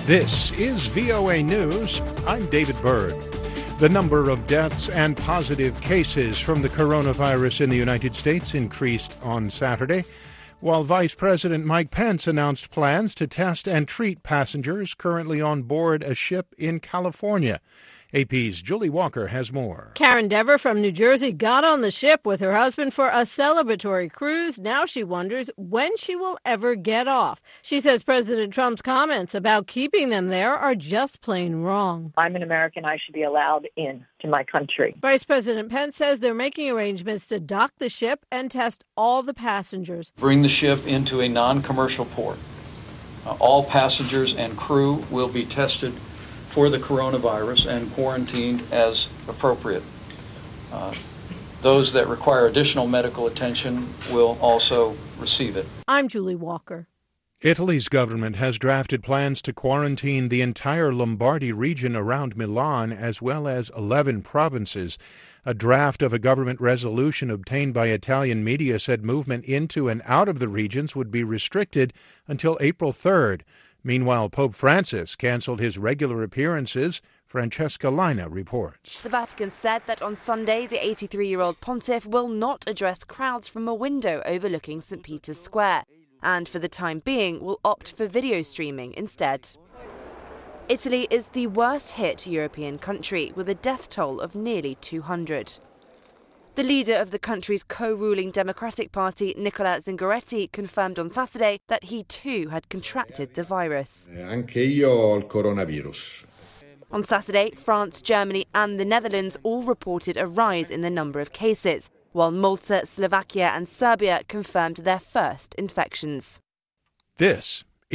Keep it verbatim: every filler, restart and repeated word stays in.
This is V O A News. I'm David Byrd. The number of deaths and positive cases from the coronavirus in the United States increased on Saturday, while Vice President Mike Pence announced plans to test and treat passengers currently on board a ship in California. A P's Julie Walker has more. Karen Dever from New Jersey got on the ship with her husband for a celebratory cruise. Now she wonders when she will ever get off. She says President Trump's comments about keeping them there are just plain wrong. I'm an American. I should be allowed in to my country. Vice President Pence says they're making arrangements to dock the ship and test all the passengers. Bring the ship into a non-commercial port. Uh, all passengers and crew will be tested for the coronavirus and quarantined as appropriate. Uh, those that require additional medical attention will also receive it. I'm Julie Walker. Italy's government has drafted plans to quarantine the entire Lombardy region around Milan, as well as eleven provinces. A draft of a government resolution obtained by Italian media said movement into and out of the regions would be restricted until April third. Meanwhile, Pope Francis canceled his regular appearances. Francesca Lina reports. The Vatican said that on Sunday, the eighty-three-year-old pontiff will not address crowds from a window overlooking Saint Peter's Square, and for the time being will opt for video streaming instead. Italy is the worst hit European country, with a death toll of nearly two hundred. The leader of the country's co-ruling Democratic Party, Nicola Zingaretti, confirmed on Saturday that he too had contracted the virus. Anche io ho il coronavirus. On Saturday, France, Germany and the Netherlands all reported a rise in the number of cases, while Malta, Slovakia and Serbia confirmed their first infections. This